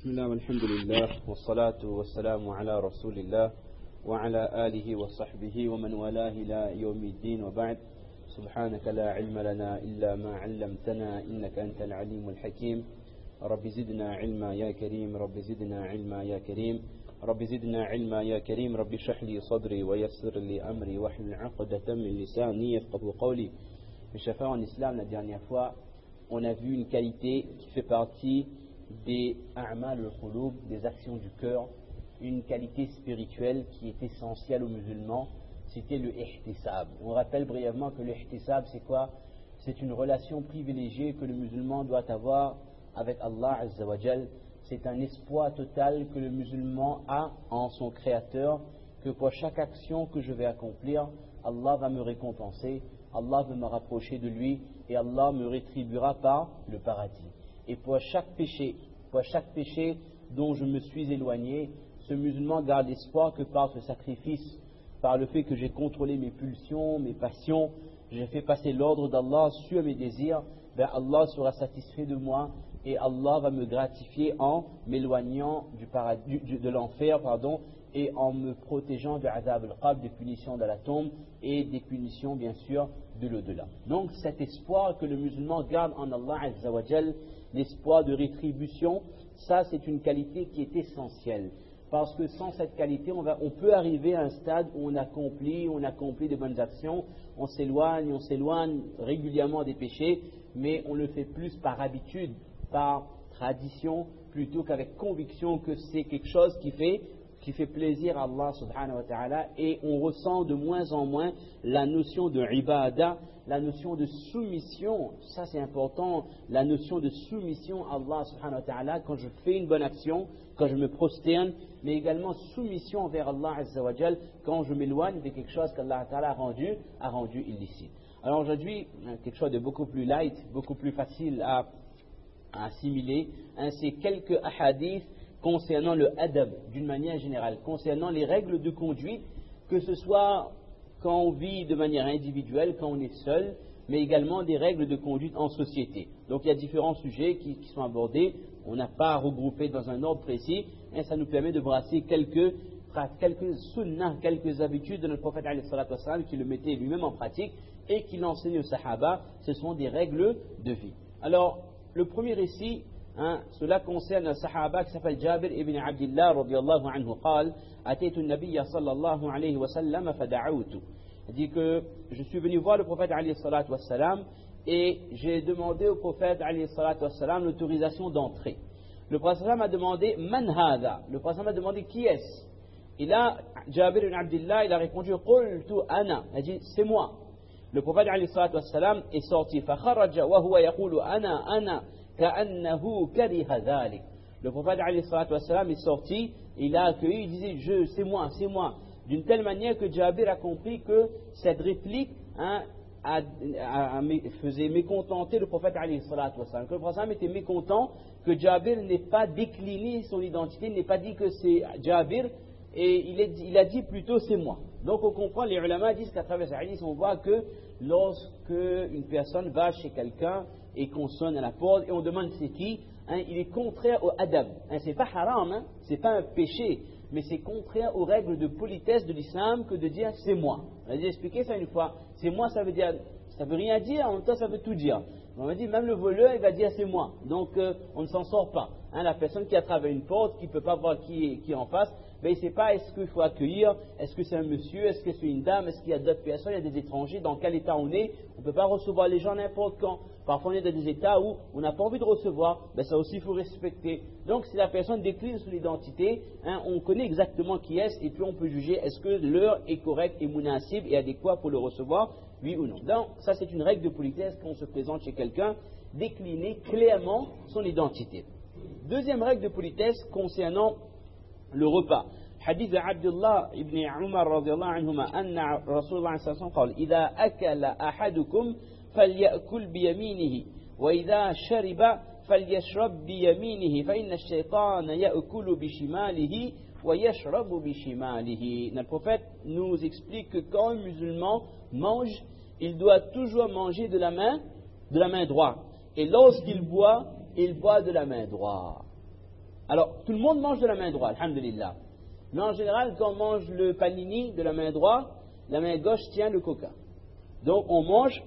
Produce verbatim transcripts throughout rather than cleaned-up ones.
بسم الله والحمد لله والصلاة والسلام على رسول الله وعلى آله وصحبه ومن والاه إلى يوم الدين وبعد سبحانك لا علم لنا إلا ما علمتنا إنك أنت العليم الحكيم رب زدنا علما يا كريم رب زدنا علما يا كريم رب زدنا علما يا كريم رب اشرح لي صدري ويسر لي أمري واحلل عقدة من لساني يفقهوا قولي. Mes chers frères en islam, la dernière fois, on a vu une qualité qui fait partie des a'mal al-qulub, des actions du cœur, une qualité spirituelle qui est essentielle aux musulmans, c'était le ihtisab. On rappelle brièvement que le ihtisab, c'est quoi? C'est une relation privilégiée que le musulman doit avoir avec Allah Azza wa Jal. C'est un espoir total que le musulman a en son créateur, que pour chaque action que je vais accomplir, Allah va me récompenser, Allah va me rapprocher de lui et Allah me rétribuera par le paradis. Et pour chaque péché, pour chaque péché dont je me suis éloigné, ce musulman garde l'espoir que par ce sacrifice, par le fait que j'ai contrôlé mes pulsions, mes passions, j'ai fait passer l'ordre d'Allah sur mes désirs, ben Allah sera satisfait de moi et Allah va me gratifier en m'éloignant du paradis, du, de l'enfer, pardon, et en me protégeant de azab al-qabr, des punitions de la tombe et des punitions bien sûr de l'au-delà. Donc cet espoir que le musulman garde en Allah Azza wa Jal, l'espoir de rétribution, ça c'est une qualité qui est essentielle. Parce que sans cette qualité, on, va, on peut arriver à un stade où on accomplit, on accomplit de bonnes actions, on s'éloigne, on s'éloigne régulièrement des péchés, mais on le fait plus par habitude, par tradition, plutôt qu'avec conviction que c'est quelque chose qui fait qui fait plaisir à Allah subhanahu wa ta'ala, et on ressent de moins en moins la notion de ibadah, la notion de soumission. Ça c'est important, la notion de soumission à Allah subhanahu wa ta'ala quand je fais une bonne action, quand je me prosterne, mais également soumission envers Allah azza wa jal quand je m'éloigne de quelque chose qu'Allah ta'ala a rendu, a rendu illicite. Alors aujourd'hui, quelque chose de beaucoup plus light, beaucoup plus facile à, à assimiler, hein, c'est quelques ahadiths concernant le adab d'une manière générale, concernant les règles de conduite, que ce soit quand on vit de manière individuelle, quand on est seul, mais également des règles de conduite en société. Donc il y a différents sujets qui, qui sont abordés, on n'a pas à regrouper dans un ordre précis, et ça nous permet de brasser quelques, quelques sunnahs, quelques habitudes de notre prophète alayhi salatu wassalam, qui le mettait lui-même en pratique et qui l'enseignait aux sahaba. Ce sont des règles de vie. Alors le premier récit, Hein, cela concerne un sahaba qui s'appelle Jabir ibn Abdillah radiyallahu anhu قال أتيت النبي صلى الله عليه وسلم فدعوت. Il dit que je suis venu voir le prophète alayhi salatu wassalam et j'ai demandé au prophète alayhi salatu wassalam l'autorisation d'entrer. Le prophète a demandé Man hada? Le prophète a demandé qui est-ce? Et là Jabir ibn Abdillah il a répondu قلت أنا. Il a dit c'est moi. Le prophète alayhi salatu wassalam est sorti فخرج وهو يقول أنا أنا كأنه كره ذلك. Le prophète alayhi salatu wassalam est sorti, il a accueilli, il disait je, c'est moi, c'est moi, d'une telle manière que Jabir a compris que cette réplique hein, a, a, a, faisait mécontenter le prophète alayhi salatu wassalam, que le prophète était mécontent que Jabir n'ait pas décliné son identité, n'ait pas dit que c'est Jabir, et il, est, il a dit plutôt c'est moi. Donc on comprend, les ulama disent qu'à travers ce hadith on voit que lorsque une personne va chez quelqu'un et qu'on sonne à la porte et on demande c'est qui, hein, il est contraire au adab. Hein, c'est pas haram, hein, c'est pas un péché, mais c'est contraire aux règles de politesse de l'islam que de dire c'est moi. On a déjà expliqué ça une fois. C'est moi, ça veut dire, ça veut rien dire, en même temps ça veut tout dire. On m'a dit même le voleur il va dire c'est moi. Donc euh, on ne s'en sort pas. Hein, la personne qui a travaillé une porte, qui ne peut pas voir qui est, qui est en face, ben, il ne sait pas est-ce qu'il faut accueillir, est-ce que c'est un monsieur, est-ce que c'est une dame, est-ce qu'il y a d'autres personnes, il y a des étrangers, dans quel état on est. On ne peut pas recevoir les gens n'importe quand. Parfois on est dans des états où on n'a pas envie de recevoir, ben, ça aussi il faut respecter. Donc si la personne décline sur l'identité, hein, on connaît exactement qui est et puis on peut juger est-ce que l'heure est correcte et munasib et adéquat pour le recevoir, oui ou non. Donc ça c'est une règle de politesse quand on se présente chez quelqu'un, décliner clairement son identité. Deuxième règle de politesse concernant le repas. حديث عبد الله ابن عمر رضي الله عنهما أن رسول الله صلى الله عليه وسلم قال إذا أكل أحدكم فليأكل بيمينه وإذا شرب فليشرب بيمينه فإن الشيطان يأكل بشماله ويشرب بشماله. Le prophète nous explique que quand un musulman mange, il doit toujours manger de la main, de la main droite. Et lorsqu'il boit, il boit de la main droite. Alors, tout le monde mange de la main droite, alhamdulillah. Mais en général, quand on mange le panini de la main droite, la main gauche tient le coca. Donc, on mange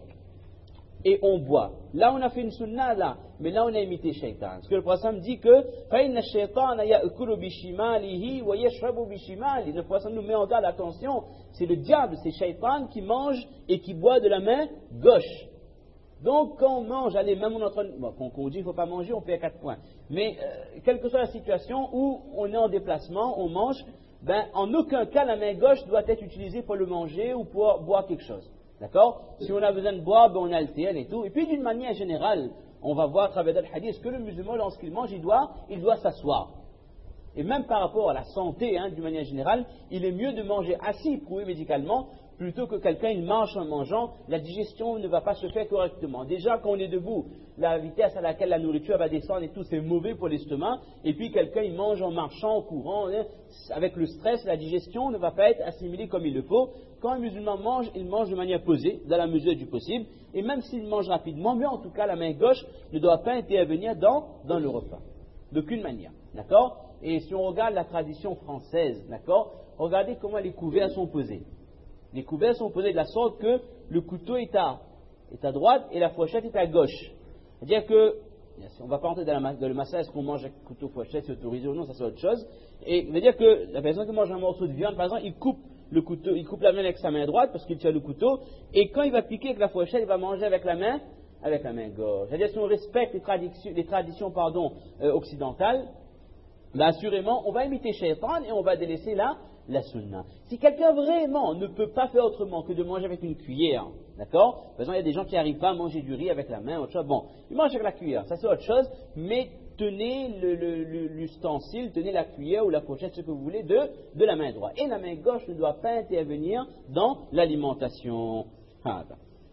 et on boit. Là, on a fait une sunna, là. Mais là, on a imité Shaitan. Parce que le prophète dit que فَإِنَّ الشَّيْطَانَ يَأْكُلُ بِشِمَالِهِ وَيَشْرَبُ بِشِمَالِهِ. Le prophète nous met en garde, attention, c'est le diable, c'est Shaitan qui mange et qui boit de la main gauche. Donc, quand on mange, allez, même on est en train de, bon, quand on dit qu'il ne faut pas manger, on paie à quatre points. Mais, euh, quelle que soit la situation où on est en déplacement, on mange, ben, en aucun cas, la main gauche doit être utilisée pour le manger ou pour boire quelque chose. D'accord? Si on a besoin de boire, ben, on alterne et tout. Et puis, d'une manière générale, on va voir à travers le hadith que le musulman, lorsqu'il mange, il doit, il doit s'asseoir. Et même par rapport à la santé, hein, d'une manière générale, il est mieux de manger assis, prouvé médicalement, plutôt que quelqu'un il mange en mangeant, la digestion ne va pas se faire correctement. Déjà, quand on est debout, la vitesse à laquelle la nourriture va descendre et tout, c'est mauvais pour l'estomac. Et puis quelqu'un il mange en marchant, en courant, hein, avec le stress, la digestion ne va pas être assimilée comme il le faut. Quand un musulman mange, il mange de manière posée, dans la mesure du possible. Et même s'il mange rapidement, mais en tout cas, la main gauche ne doit pas intervenir dans, dans le repas. D'aucune manière. D'accord? Et si on regarde la tradition française, d'accord? Regardez comment les couverts sont posés. Les couverts sont posés de la sorte que le couteau est à, est à droite et la fourchette est à gauche. C'est-à-dire que, on ne va pas rentrer dans, la, dans le massage, est-ce qu'on mange avec couteau fourchette, c'est autorisé ou non, ça c'est autre chose. Et ça veut dire que la personne qui mange un morceau de viande, par exemple, il coupe le couteau, il coupe la viande avec sa main droite parce qu'il tient le couteau, et quand il va piquer avec la fourchette, il va manger avec la main, avec la main gauche. C'est-à-dire si on respecte les traditions, les traditions pardon, euh, occidentales, ben assurément, on va imiter Shaitan et on va délaisser la, la sunna. Si quelqu'un vraiment ne peut pas faire autrement que de manger avec une cuillère, d'accord? Par exemple, il y a des gens qui n'arrivent pas à manger du riz avec la main, autre chose. Bon, ils mangent avec la cuillère, ça c'est autre chose, mais tenez le, le, le, l'ustensile, tenez la cuillère ou la fourchette, ce que vous voulez, de, de la main droite. Et la main gauche ne doit pas intervenir dans l'alimentation. Ah,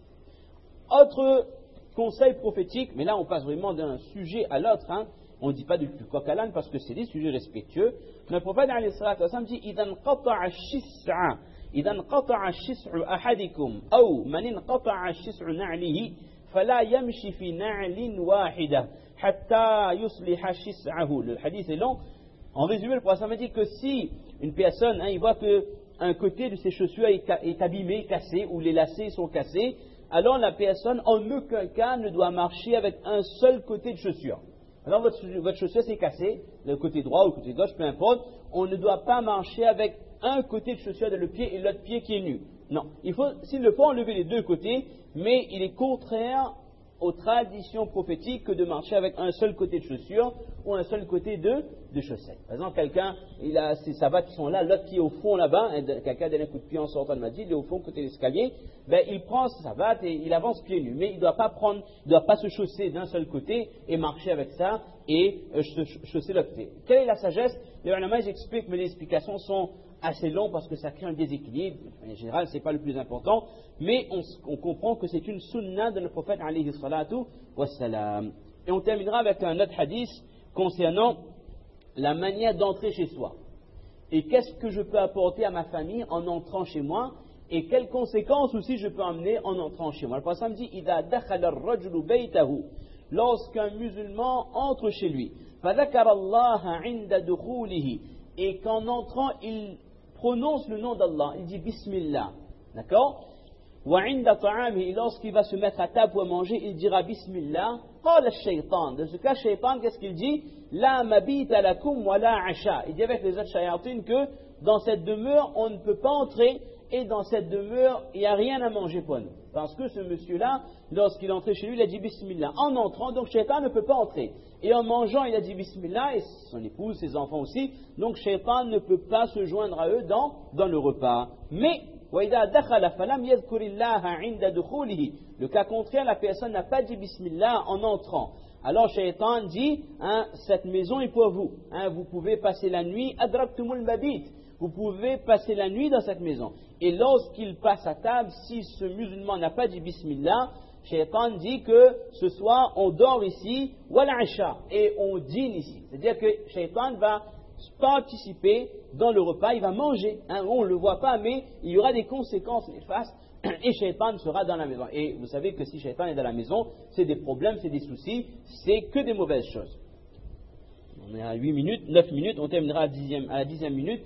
autre conseil prophétique, mais là on passe vraiment d'un sujet à l'autre, hein. On ne dit pas du, du coq à l'âne parce que c'est des sujets respectueux. Mais le prophète alayhi salatu wa sallam dit إذا انقطع الشسع إذا انقطع الشسع أحدكم أو من انقطع الشسع نعله فلا يمشي في نعل واحدة حتى يصلح شسعه. Le hadith est long. En résumé, le prophète dit que si une personne, hein, il voit que un côté de ses chaussures est, est abîmé, cassé, ou les lacets sont cassés, alors la personne en aucun cas ne doit marcher avec un seul côté de chaussure. Alors votre, votre chaussure s'est cassée, le côté droit ou le côté gauche, peu importe, on ne doit pas marcher avec un côté de chaussure de le pied et l'autre pied qui est nu. Non, il faut, s'il le faut, enlever les deux côtés, mais il est contraire aux traditions prophétiques que de marcher avec un seul côté de chaussure ou un seul côté de, de chaussettes. Par exemple, quelqu'un, il a ses sabbats qui sont là, l'autre qui est au fond là-bas, quelqu'un donne un coup de pied en sortant de Masjid, il est au fond côté de l'escalier, ben, il prend ses sabbats et il avance pieds nus. Mais il ne doit pas prendre, il doit pas se chausser d'un seul côté et marcher avec ça et euh, chausser l'autre pied. Quelle est la sagesse? Les ulama, j'explique, mais les explications sont assez longues parce que ça crée un déséquilibre. En général, ce n'est pas le plus important, mais on, on comprend que c'est une sunna de notre prophète alayhi salatu wassalam. Et on terminera avec un autre hadith concernant la manière d'entrer chez soi. Et qu'est-ce que je peux apporter à ma famille en entrant chez moi et quelles conséquences aussi je peux amener en entrant chez moi. Le prophète dit إِذَا دَخَلَ الرَّجُلُ بَيْتَهُ lorsqu'un musulman entre chez lui فَذَكَرَ اللَّهَ عِنْدَ دُخُولِهِ et qu'en entrant il prononce le nom d'Allah, il dit Bismillah, d'accord? وَعِنْدَ طَعَامِهِ et lorsqu'il va se mettre à table pour manger, il dira Bismillah. قال الشيطان, dans ce cas, Shaitan, qu'est-ce qu'il dit? La mabita lakum wa la asha. Il dit avec les autres shayatines que dans cette demeure, on ne peut pas entrer et dans cette demeure, il n'y a rien à manger pour nous. Parce que ce monsieur-là, lorsqu'il est entré chez lui, il a dit Bismillah. En entrant, donc Shaitan ne peut pas entrer. Et en mangeant, il a dit Bismillah, et son épouse, ses enfants aussi. Donc Shaitan ne peut pas se joindre à eux dans, dans le repas. Mais, le cas contraire, la personne n'a pas dit Bismillah en entrant. Alors Shaitan dit, hein, cette maison est pour vous. Hein, vous pouvez passer la nuit, adraktumul mabit. Vous pouvez passer la nuit dans cette maison. Et lorsqu'il passe à table, si ce musulman n'a pas dit Bismillah, Shaitan dit que ce soir on dort ici, wal asha, et on dîne ici. C'est-à-dire que Shaitan va participer dans le repas, il va manger. Hein, on ne le voit pas, mais il y aura des conséquences néfastes et Shaitan sera dans la maison. Et vous savez que si Shaitan est dans la maison, c'est des problèmes, c'est des soucis, c'est que des mauvaises choses. on est à huit minutes, neuf minutes, on terminera à, dixième, à la dixième minute.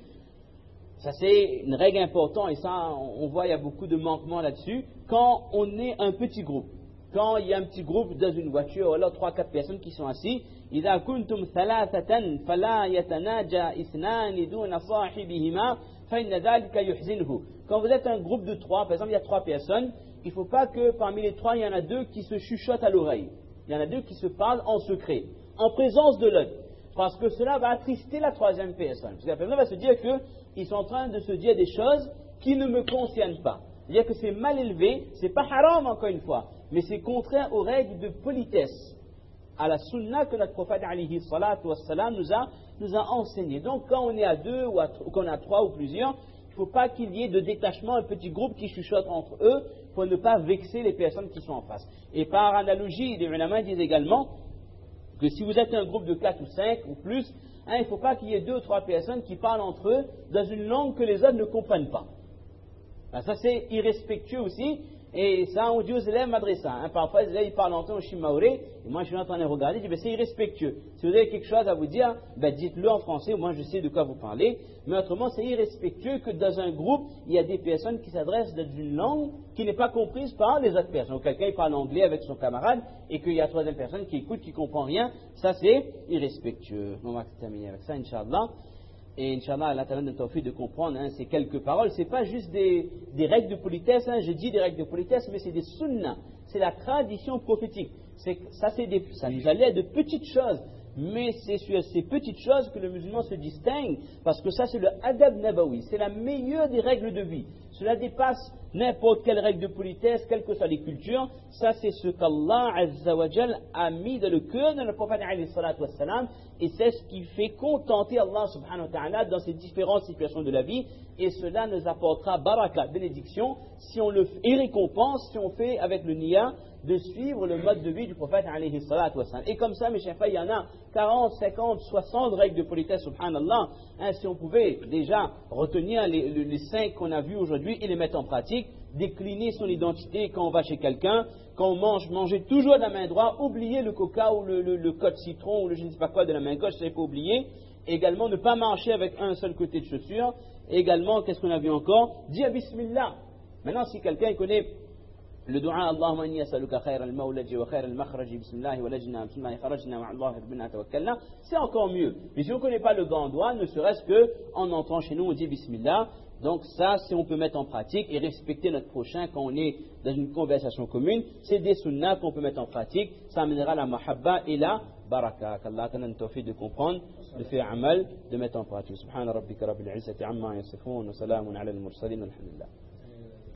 Ça, c'est une règle importante, et ça, on voit, il y a beaucoup de manquements là-dessus. Quand on est un petit groupe, quand il y a un petit groupe dans une voiture, ou alors trois, quatre personnes qui sont assis, إذا كنتم ثلاثة فلا يتناجى اثنان دون صاحبهما فإن ذلك يحزنه. Quand vous êtes un groupe de trois, par exemple, il y a trois personnes, il ne faut pas que parmi les trois, il y en a deux qui se chuchotent à l'oreille. Il y en a deux qui se parlent en secret, en présence de l'autre. Parce que cela va attrister la troisième personne. Parce que la personne va se dire qu'ils sont en train de se dire des choses qui ne me concernent pas. C'est-à-dire que c'est mal élevé, c'est pas haram encore une fois, mais c'est contraire aux règles de politesse, à la sunna que notre prophète alayhi salatu wassalam nous a, nous a enseigné. Donc quand on est à deux ou, à, ou qu'on a trois ou plusieurs, il ne faut pas qu'il y ait de détachement, un petit groupe qui chuchote entre eux pour ne pas vexer les personnes qui sont en face. Et par analogie, les ulama disent également que si vous êtes un groupe de quatre ou cinq ou plus, hein, il ne faut pas qu'il y ait deux ou trois personnes qui parlent entre eux dans une langue que les autres ne comprennent pas. Ben, ça c'est irrespectueux aussi, et ça on dit aux élèves madrasa. Hein, parfois les élèves ils parlent entre eux au shimaoré, et moi je suis en train de regarder, je dis ben, c'est irrespectueux. Si vous avez quelque chose à vous dire, ben, dites-le en français, moi je sais de quoi vous parlez, mais autrement c'est irrespectueux que dans un groupe il y a des personnes qui s'adressent dans une langue qui n'est pas comprise par les autres personnes. Ou quelqu'un il parle anglais avec son camarade, et qu'il y a troisième personne qui écoute, qui ne comprend rien, ça c'est irrespectueux. On va terminer avec ça, Inch'Allah. Et Inch'Allah, Allah Ta'ala nous tawfiq de comprendre hein, ces quelques paroles. Ce n'est pas juste des, des règles de politesse, hein, je dis des règles de politesse, mais c'est des sunnahs, c'est la tradition prophétique. C'est, ça, c'est des, ça nous allait de petites choses, mais c'est sur ces petites choses que le musulman se distingue, parce que ça c'est le adab nabawi, c'est la meilleure des règles de vie. Cela dépasse n'importe quelle règle de politesse, quelles que soient les cultures. Ça c'est ce qu'Allah Azza wa Jal a mis dans le cœur de notre prophète alayhi salatu wassalam, et c'est ce qui fait contenter Allah subhanahu wa ta'ala dans ces différentes situations de la vie, et cela nous apportera baraka, bénédiction, si on le fait, et récompense si on fait avec le niya de suivre le mode de vie du prophète alayhi salatu wassalam. Et comme ça, mes chers frères, il y en a quarante, cinquante, soixante règles de politesse, subhanallah. Hein, si on pouvait déjà retenir les, les, les cinq qu'on a vues aujourd'hui et les mettre en pratique, décliner son identité quand on va chez quelqu'un, quand on mange, manger toujours de la main droite, oublier le coca ou le, le, le code citron ou le je ne sais pas quoi de la main gauche, ça il faut oublier. Également, ne pas marcher avec un seul côté de chaussure. Également, qu'est-ce qu'on a vu encore? Dire Bismillah. Maintenant, si quelqu'un connaît le dua Allahumma inni as'aluka khayra al-mawlaji wa khayra al-makhraji bismillah wa lajna bismillah kharajna wa Allah rabbina tawakkalna, c'est encore mieux. Mais si on ne connaît pas le grand doigt, ne serait-ce que en entrant chez nous on dit bismillah. Donc ça, si on peut mettre en pratique et respecter notre prochain quand on est dans une conversation commune, c'est des sunnahs qu'on peut mettre en pratique. Ça amènera la mahabba et la baraka. Qu'Allah t'en donne tawfiq de comprendre, de faire amal, de mettre en pratique. Subhana rabbika rabbil izzati amma yasifun wa salamun ala al-mursalin walhamdulillah.